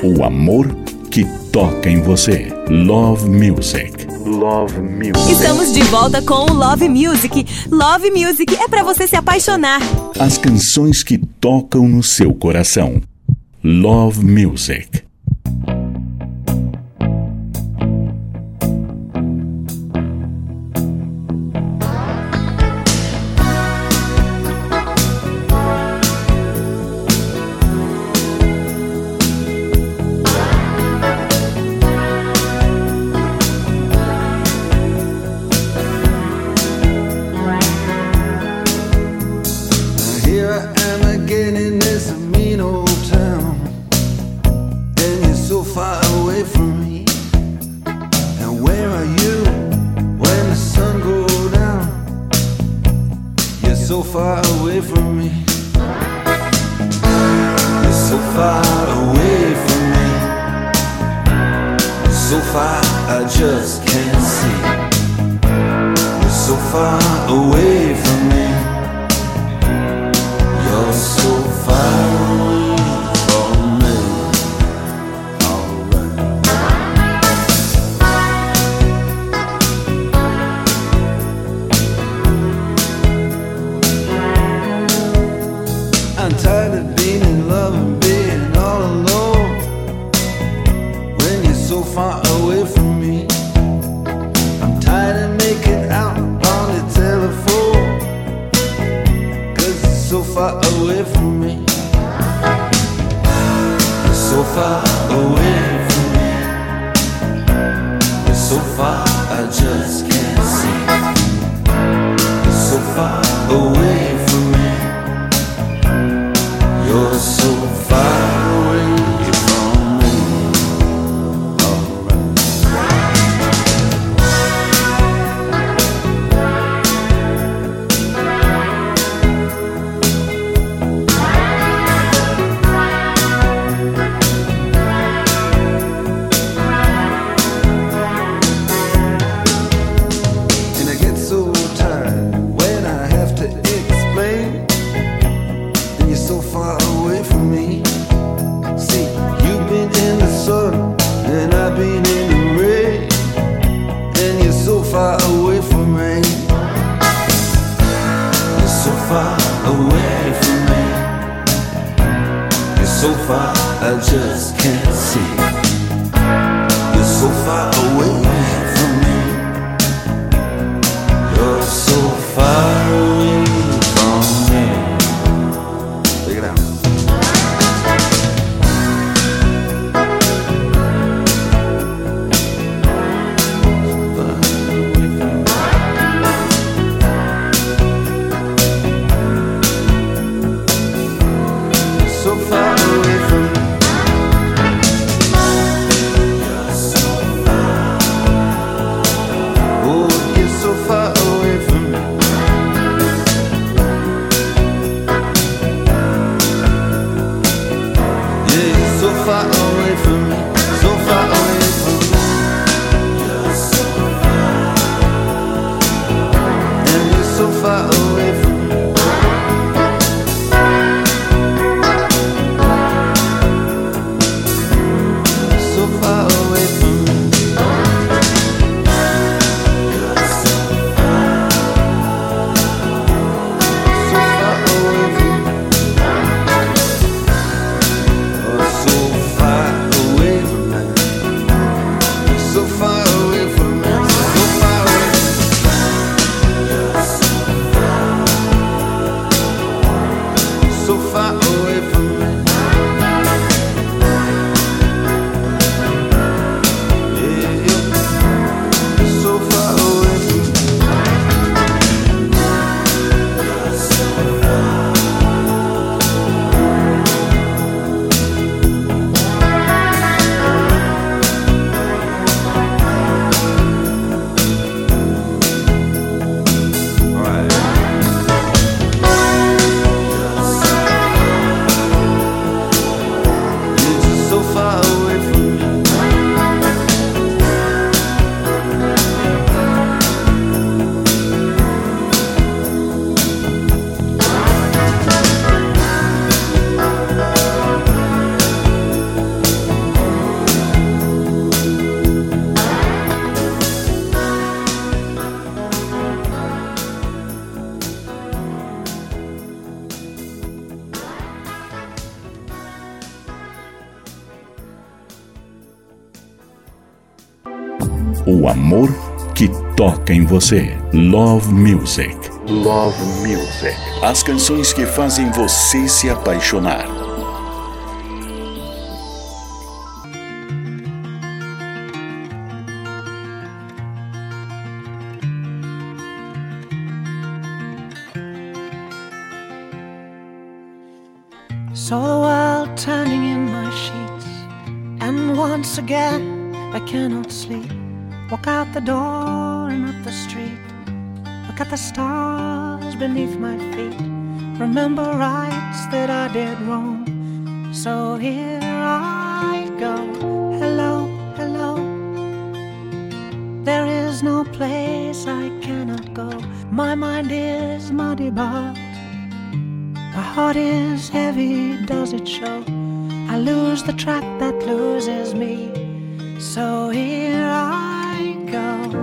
O amor que toca em você. Love Music. Love Music. Estamos de volta com o Love Music. Love Music é pra você se apaixonar. As canções que tocam no seu coração. Love Music. o amor que toca em você. Love Music. Love Music. As canções que fazem você se apaixonar. Saw the world turning in my sheets, and once again I cannot sleep. Walk out the door and up the street, look at the stars beneath my feet. Remember rights that I did wrong, so here I go. Hello, hello. There is no place I cannot go. My mind is muddy, but my heart is heavy, does it show? I lose the track that loses me, so here I go.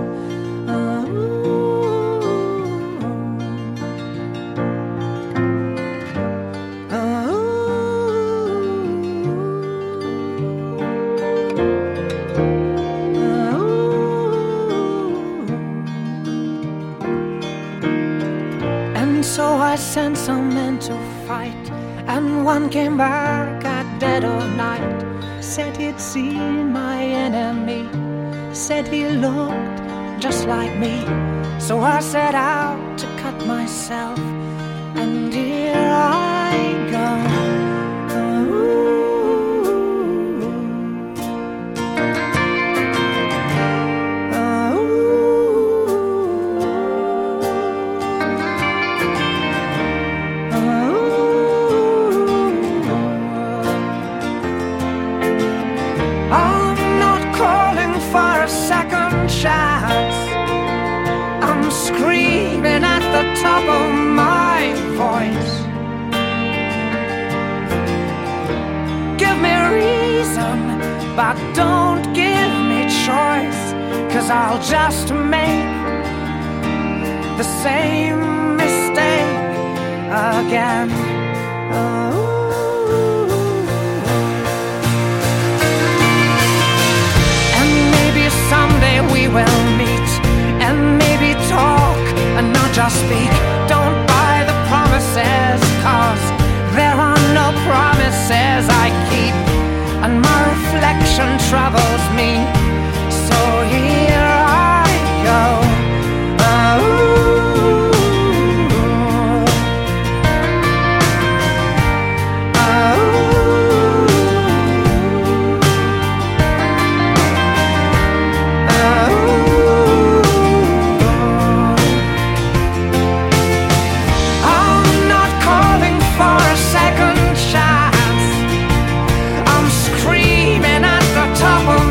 And so I sent some men to fight, and one came back at dead of night. Said he'd seen my enemy, said he looked just like me. So I set out to cut myself, and here I go. I'm not calling for a second chance. I'm screaming at the top of my voice. Give me reason, but don't give me choice, 'cause I'll just make the same mistake again. Someday we will meet, and maybe talk and not just speak. Don't buy the promises, 'cause there are no promises I keep, and my reflection troubles me, so here I go. Top of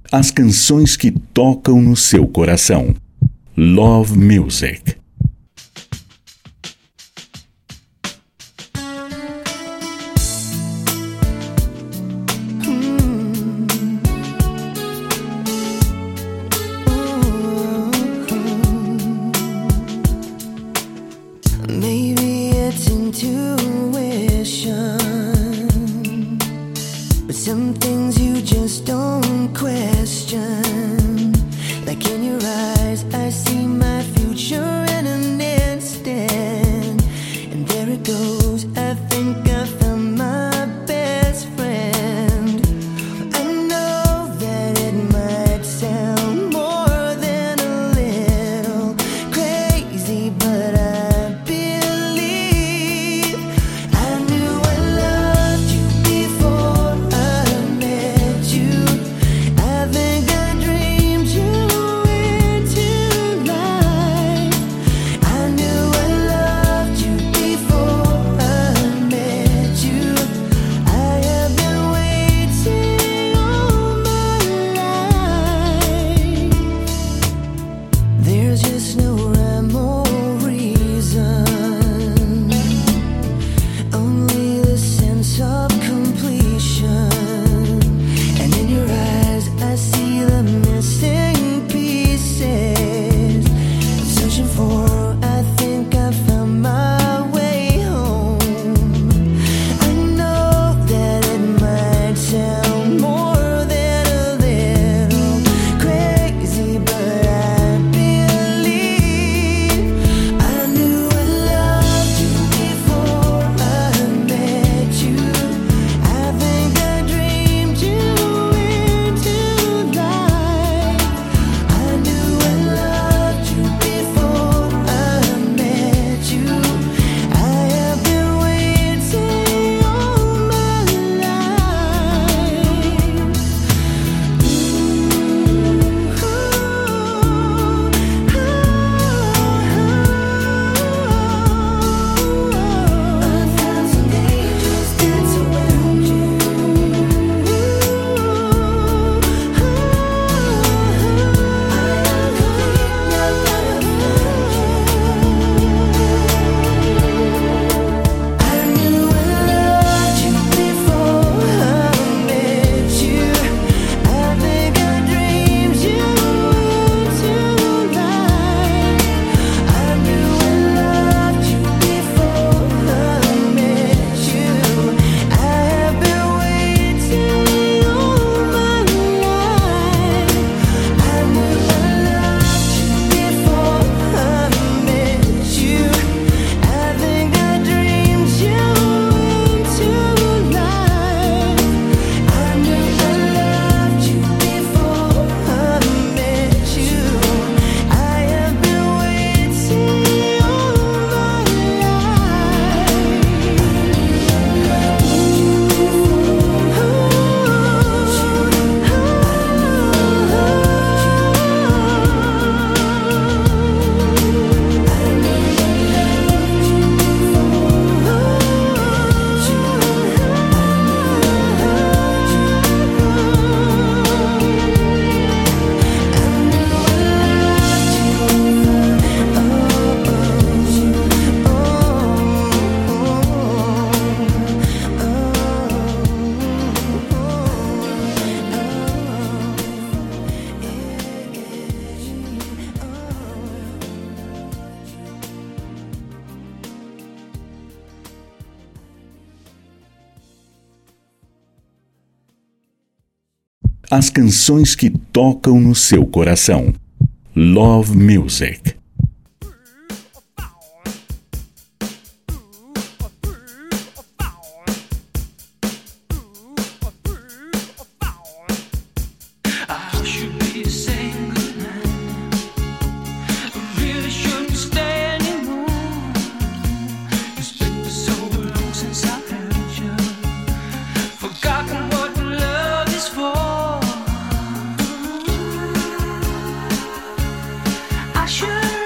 As canções que tocam no seu coração. Love Music. Maybe it's intuition, but some things you just don't question. Like in your eyes, I see my future in an instant. And there it goes, I think I found my best friend. I know that it might sound more than a little crazy, but I believe I knew I loved you before I met you. I think I dreamed you into life. I knew I loved you before I met you. I have been waiting all my life. There's just no rhyme or reason, only the sense of completion. And in your eyes I see the missing pieces I'm searching for. I think I found my way home. I know that it might sound more than a little crazy, but I believe I knew I loved you before I met you. I think I dreamed you into life. I knew I loved you before I met you. I have been waiting all my As canções que tocam no seu coração. Love Music. Should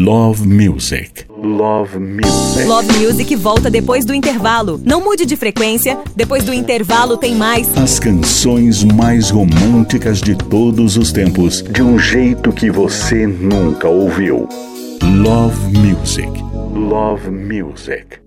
Love Music. Love Music. Love Music volta depois do intervalo. Não mude de frequência. Depois do intervalo tem mais. As canções mais românticas de todos os tempos, de um jeito que você nunca ouviu. Love Music. Love Music.